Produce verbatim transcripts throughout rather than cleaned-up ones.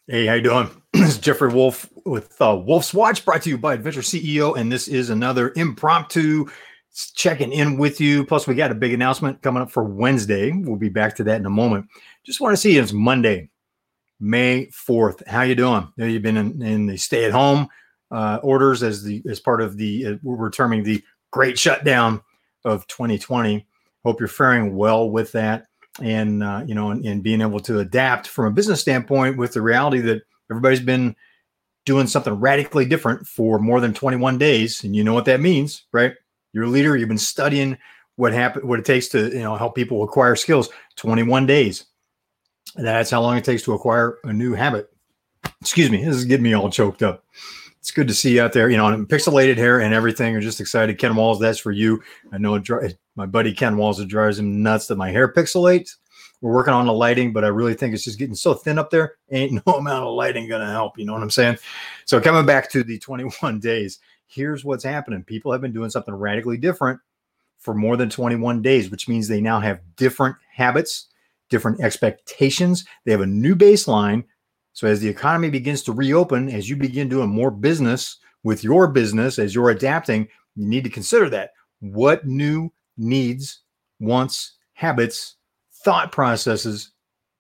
Hey, how you doing? This is Jeffrey Wolf with uh, Wolf's Watch, brought to you by Adventure C E O, and this is another impromptu checking in with you. Plus, we got a big announcement coming up for Wednesday. We'll be back to that in a moment. Just want to see you. It's Monday, May fourth. How you doing? You know, you've been in, in the stay-at-home uh, orders as the as part of the uh, we're terming the Great Shutdown of twenty twenty. Hope you're faring well with that. And, uh, you know, and, and being able to adapt from a business standpoint with the reality that everybody's been doing something radically different for more than twenty-one days. And you know what that means, right? You're a leader. You've been studying what happen, what it takes to, you know, help people acquire skills. twenty-one days. That's how long it takes to acquire a new habit. Excuse me. This is getting me all choked up. It's good to see you out there, you know, and pixelated hair and everything. I'm just excited. Ken Walls, that's for you. I know it dri- my buddy Ken Walls, it drives him nuts that my hair pixelates. We're working on the lighting, but I really think it's just getting so thin up there. Ain't no amount of lighting going to help. You know what I'm saying? So coming back to the twenty-one days, here's what's happening. People have been doing something radically different for more than twenty-one days, which means they now have different habits, different expectations. They have a new baseline. So as the economy begins to reopen, as you begin doing more business with your business, as you're adapting, you need to consider that. What new needs, wants, habits, thought processes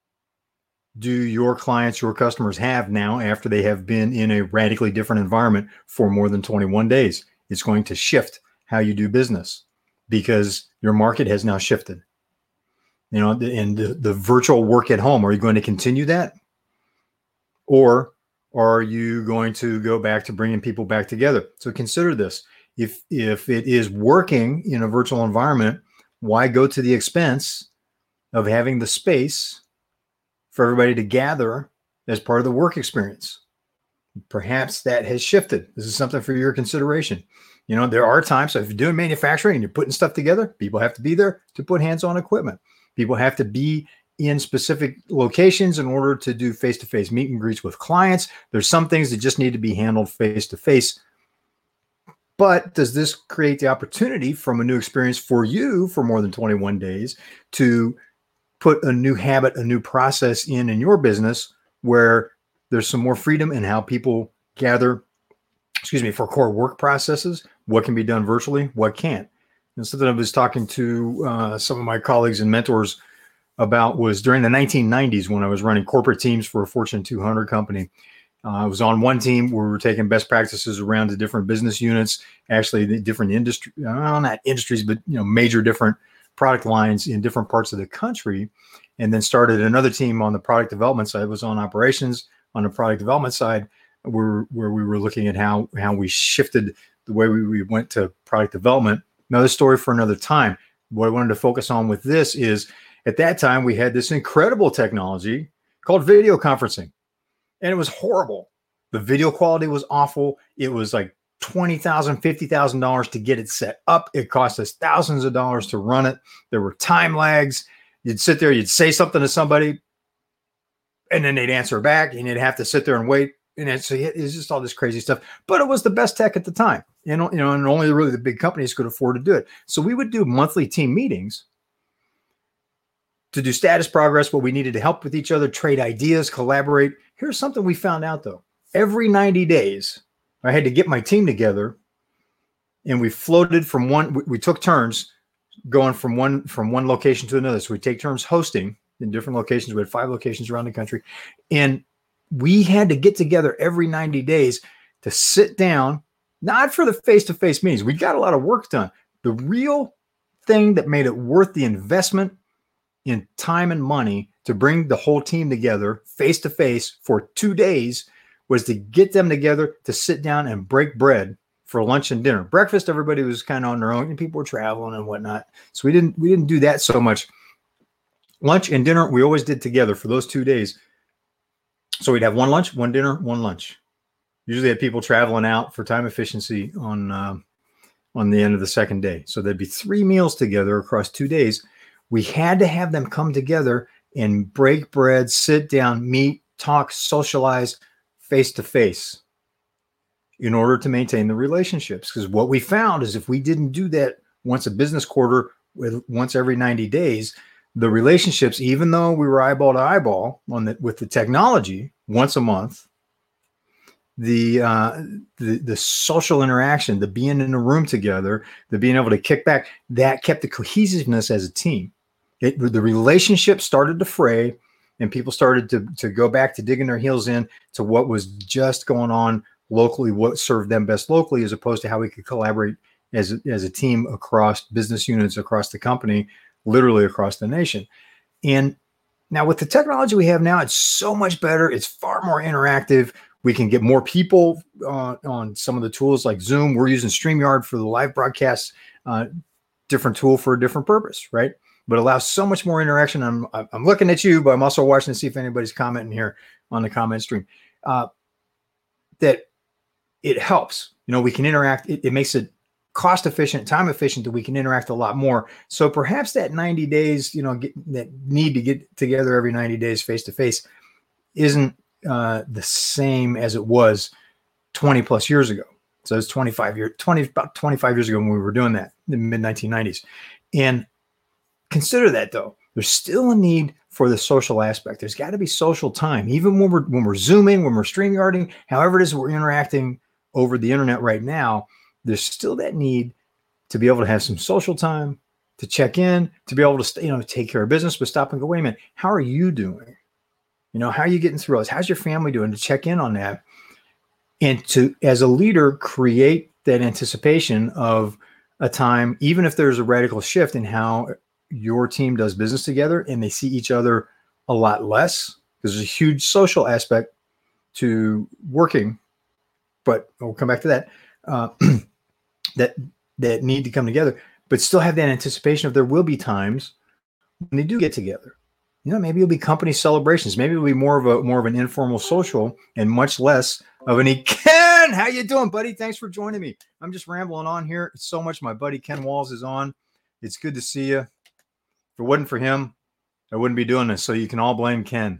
do your clients, your customers have now after they have been in a radically different environment for more than twenty-one days? It's going to shift how you do business because your market has now shifted. You know, and the, the virtual work at home, are you going to continue that? Or are you going to go back to bringing people back together? So consider this. If, if it is working in a virtual environment, why go to the expense of having the space for everybody to gather as part of the work experience? Perhaps that has shifted. This is something for your consideration. You know, there are times, so if you're doing manufacturing and you're putting stuff together, people have to be there to put hands-on equipment. People have to be in specific locations in order to do face-to-face meet and greets with clients. There's some things that just need to be handled face-to-face. But does this create the opportunity from a new experience for you for more than twenty-one days to put a new habit, a new process in in your business where there's some more freedom in how people gather, excuse me, for core work processes, what can be done virtually, what can't? And something I was talking to uh, some of my colleagues and mentors about was during the nineteen nineties when I was running corporate teams for a Fortune two hundred company. Uh, I was on one team where we were taking best practices around the different business units, actually the different industry, well, not industries, but you know, major different product lines in different parts of the country, and then started another team on the product development side. It was on operations on the product development side, where where we were looking at how how we shifted the way we, we went to product development. Another story for another time. What I wanted to focus on with this is, at that time, we had this incredible technology called video conferencing, and it was horrible. The video quality was awful. It was like twenty thousand dollars, fifty thousand dollars to get it set up. It cost us thousands of dollars to run it. There were time lags. You'd sit there, you'd say something to somebody, and then they'd answer back, and you'd have to sit there and wait. And it's, it's just all this crazy stuff. But it was the best tech at the time. You know, you know, and only really the big companies could afford to do it. So we would do monthly team meetings to do status progress, what we needed to help with each other, trade ideas, collaborate. Here's something we found out, though. Every ninety days, I had to get my team together, and we floated from one, we, we took turns going from one from one location to another. So we take turns hosting in different locations. We had five locations around the country. And we had to get together every ninety days to sit down, not for the face-to-face meetings. We got a lot of work done. The real thing that made it worth the investment in time and money to bring the whole team together face-to-face for two days was to get them together to sit down and break bread for lunch and dinner. Breakfast, everybody was kind of on their own, and people were traveling and whatnot. So we didn't we didn't do that so much. Lunch and dinner, we always did together for those two days. So we'd have one lunch, one dinner, one lunch. Usually had people traveling out for time efficiency on uh, on the end of the second day. So there'd be three meals together across two days. We had to have them come together and break bread, sit down, meet, talk, socialize face-to-face in order to maintain the relationships. Because what we found is if we didn't do that once a business quarter, with once every ninety days, the relationships, even though we were eyeball to eyeball on the, with the technology, once a month, the, uh, the the social interaction, the being in a room together, the being able to kick back, that kept the cohesiveness as a team. It, the relationship started to fray, and people started to, to go back to digging their heels in to what was just going on locally, what served them best locally, as opposed to how we could collaborate as, as a team across business units, across the company, literally across the nation. And now with the technology we have now, it's so much better. It's far more interactive. We can get more people uh, on some of the tools like Zoom. We're using StreamYard for the live broadcasts, uh, different tool for a different purpose, right? But allows so much more interaction. I'm I'm looking at you, but I'm also watching to see if anybody's commenting here on the comment stream. Uh, that it helps. You know, we can interact. It, it makes it cost efficient, time efficient, that we can interact a lot more. So perhaps that ninety days, you know, get, that need to get together every ninety days face to face isn't uh, the same as it was twenty plus years ago. So it's twenty-five years, twenty about twenty-five years ago when we were doing that in the mid nineteen nineties. And consider that though, there's still a need for the social aspect. There's got to be social time, even when we're when we're Zooming, when we're StreamYarding, however it is we're interacting over the internet right now. There's still that need to be able to have some social time, to check in, to be able to stay, you know, take care of business, but stop and go, wait a minute, how are you doing? You know, how are you getting through this? How's your family doing? To check in on that, and to, as a leader, create that anticipation of a time, even if there's a radical shift in how your team does business together and they see each other a lot less, because there's a huge social aspect to working, but we'll come back to that, uh, that, that need to come together, but still have that anticipation of there will be times when they do get together. You know, maybe it'll be company celebrations. Maybe it'll be more of a, more of an informal social and much less of an, e- Ken, how you doing, buddy? Thanks for joining me. I'm just rambling on here. It's so much. My buddy Ken Walls is on. It's good to see you. If it wasn't for him, I wouldn't be doing this. So you can all blame Ken.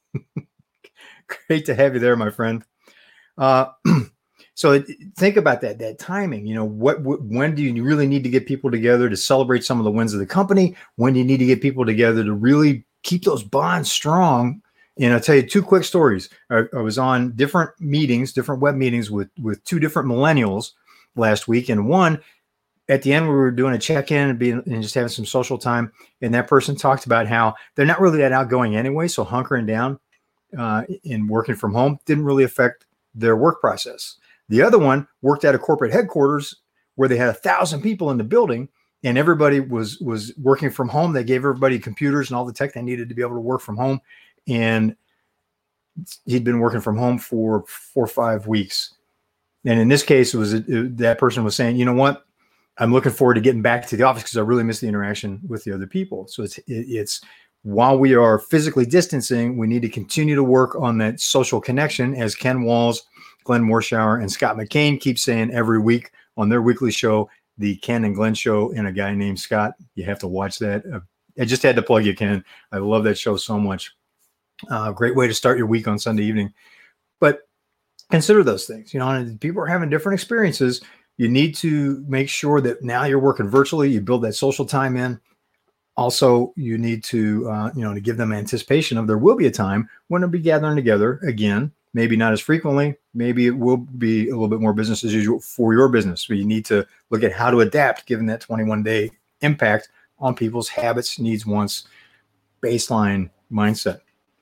Great to have you there, my friend. Uh, so think about that, that timing, you know, what, what, when do you really need to get people together to celebrate some of the wins of the company? When do you need to get people together to really keep those bonds strong? And I'll tell you two quick stories. I, I was on different meetings, different web meetings with, with two different millennials last week. And one, at the end, we were doing a check-in and, being, and just having some social time. And that person talked about how they're not really that outgoing anyway. So hunkering down uh, and working from home didn't really affect their work process. The other one worked at a corporate headquarters where they had a thousand people in the building and everybody was, was working from home. They gave everybody computers and all the tech they needed to be able to work from home. And he'd been working from home for four or five weeks. And in this case, it was it, that person was saying, you know what? I'm looking forward to getting back to the office because I really miss the interaction with the other people. So it's, it, it's while we are physically distancing, we need to continue to work on that social connection, as Ken Walls, Glenn Morshower, and Scott McCain keep saying every week on their weekly show, the Ken and Glenn show, and a guy named Scott. You have to watch that. I just had to plug you, Ken. I love that show so much. Uh, great way to start your week on Sunday evening. But consider those things. You know, and people are having different experiences. You need to make sure that now you're working virtually, you build that social time in. Also, you need to, uh, you know, to give them anticipation of there will be a time when they'll be gathering together again, maybe not as frequently. Maybe it will be a little bit more business as usual for your business. But you need to look at how to adapt given that twenty-one day impact on people's habits, needs, wants, baseline mindset.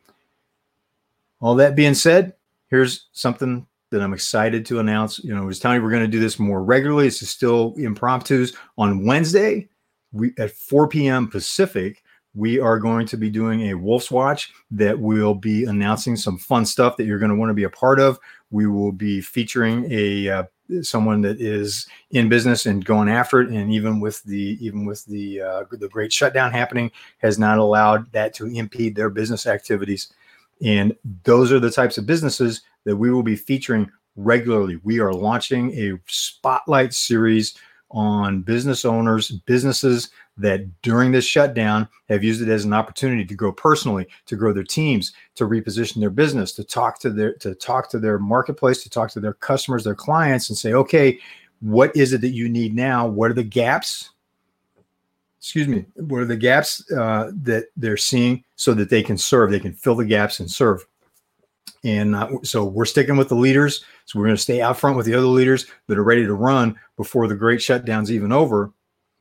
All that being said, here's something that I'm excited to announce. You know, I was telling you we're going to do this more regularly. This is still impromptus. On Wednesday, we at four p.m. Pacific, we are going to be doing a Wolf's Watch that will be announcing some fun stuff that you're going to want to be a part of. We will be featuring a uh, someone that is in business and going after it, and even with the even with the uh, the great shutdown happening, has not allowed that to impede their business activities. And those are the types of businesses that we will be featuring regularly. We are launching a spotlight series on business owners, businesses that during this shutdown have used it as an opportunity to grow personally, to grow their teams, to reposition their business, to talk to their to talk to their marketplace, to talk to their customers, their clients, and say, okay, what is it that you need now? What are the gaps? Excuse me. What are the gaps uh, that they're seeing so that they can serve? They can fill the gaps and serve. And uh, so we're sticking with the leaders. So we're going to stay out front with the other leaders that are ready to run before the great shutdown's even over.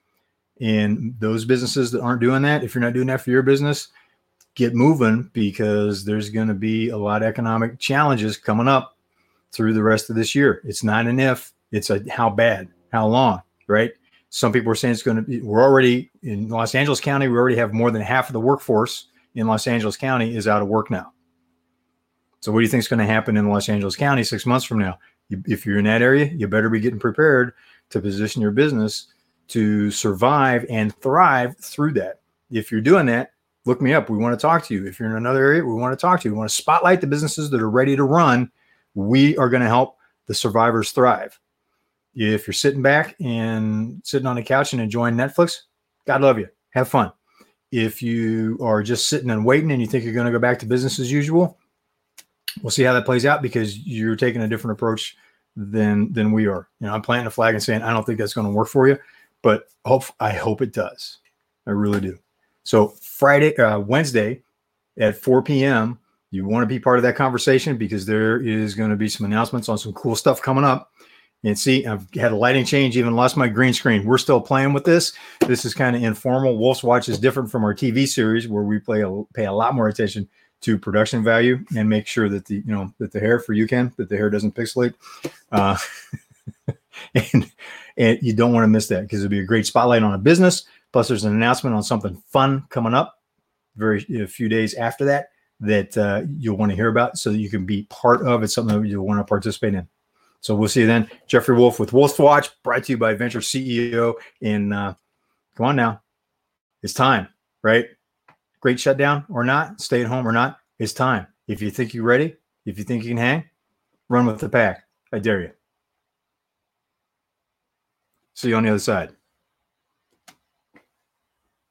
And those businesses that aren't doing that, if you're not doing that for your business, get moving, because there's going to be a lot of economic challenges coming up through the rest of this year. It's not an if, it's a how bad, how long, right? Some people are saying it's going to be, we're already in Los Angeles County, we already have more than half of the workforce in Los Angeles County is out of work now. So what do you think is going to happen in Los Angeles County six months from now? You, if you're in that area, you better be getting prepared to position your business to survive and thrive through that. If you're doing that, look me up. We want to talk to you. If you're in another area, we want to talk to you. We want to spotlight the businesses that are ready to run. We are going to help the survivors thrive. If you're sitting back and sitting on the couch and enjoying Netflix, God love you. Have fun. If you are just sitting and waiting and you think you're going to go back to business as usual, we'll see how that plays out, because you're taking a different approach than than we are. You know, I'm planting a flag and saying, I don't think that's going to work for you, but hope I hope it does. I really do. So Friday, uh, Wednesday at four p.m., you want to be part of that conversation, because there is going to be some announcements on some cool stuff coming up. And see, I've had a lighting change, even lost my green screen. We're still playing with this. This is kind of informal. Wolf's Watch is different from our T V series, where we play a, pay a lot more attention to production value and make sure that the, you know, that the hair for you, Ken, that the hair doesn't pixelate. Uh, and, and you don't want to miss that, because it'll be a great spotlight on a business. Plus there's an announcement on something fun coming up very a few days after that, that uh, you'll want to hear about, so that you can be part of. It's something that you'll want to participate in. So we'll see you then. Jeffrey Wolf with Wolf's Watch, brought to you by Venture C E O. And uh, come on now. It's time, right? Great shutdown or not, stay at home or not, it's time. If you think you're ready, if you think you can hang, run with the pack. I dare you. See you on the other side.